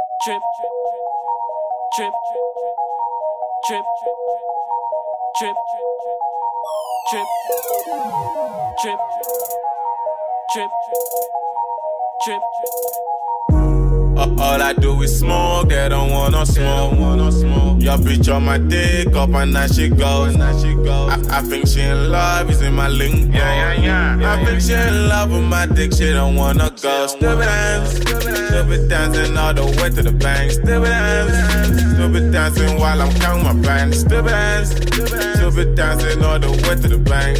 Trip, trip, trip, trip, trip, trip, trip, trip. All I do is smoke, they don't wanna smoke. Your bitch on my dick, up and now she goes. I think she in love, is in my lingo. I think she in love with my dick, she don't wanna go. Stupid dancing all the way to the bank. Stupid dancing while I'm counting my bank. Stupid dancing all the way to the bank.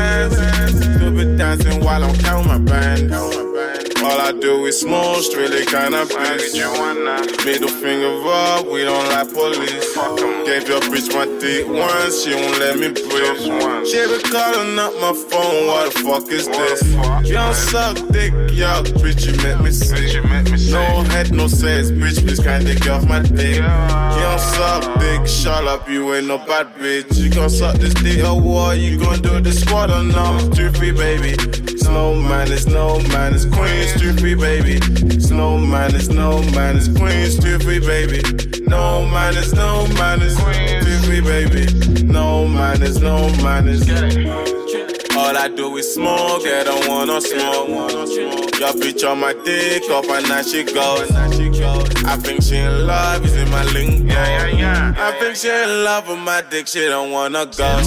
Stupid dancing while I'm counting my bank. All I do is smoke, strictly kinda bitch. Middle finger up, we don't like police. Gave your bitch my dick once, she won't let me breathe. She be calling up my phone, what the fuck is this? You don't suck dick, yo, bitch, you make me sick. No head, no sex, bitch, please can't take off my dick. You don't suck dick, shut up, you ain't no bad bitch. You gon' suck this dick or what? You gon' do the squat or no? 2-3, baby. No man, it's no man, it's Queens, 2-3, baby. It's no man, it's no man, it's Queens, 2-3, baby. No man, it's no man, it's Queens, 2-3, baby. No man, it's no man, it's. All I do is smoke, they don't wanna smoke. Your bitch on my dick, up and now she goes. I think she in love, is in my lingo. I think she in love with my dick, she don't wanna go.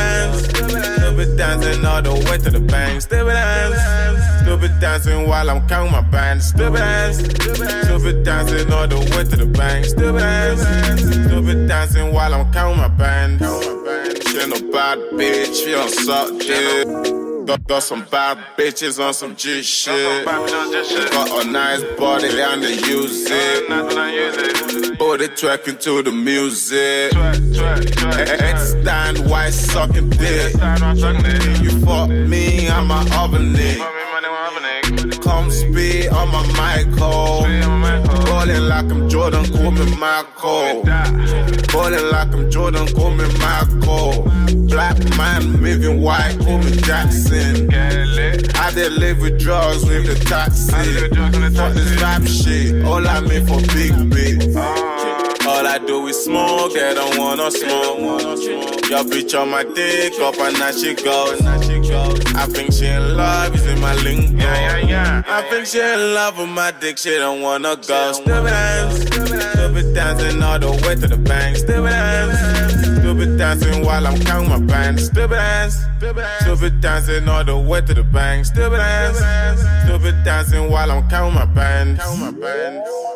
Stupid dancing all the way to the bank. Stupid dancing while I'm counting my band. Stupid dancing all the way to the bank. Stupid dancing while I'm counting my band. She ain't no bad bitch, she don't suck dick. Got some bad bitches on some G shit. Got a nice body and they use it. Body twerking to the music. Stand white sucking dick. You fuck me, I'm a oven nigga. Come speed on my Michael. Ballin' like I'm Jordan, call me Michael. Ballin' like I'm Jordan, call me Michael. Black man moving white, call me Jackson. I did live with drugs with the taxi. Fuck this rap shit, all I mean for big bitch. All I do is smoke, they don't wanna smoke. Your bitch on my dick, up and now she goes. I think she in love, is in my lingo. I think she in love with my dick, she don't wanna go. Stupid dancing all the way to the bank. Stupid dancing while I'm counting my band. Stupid dancing all the way to the bank. Stupid dancing while I'm counting my band.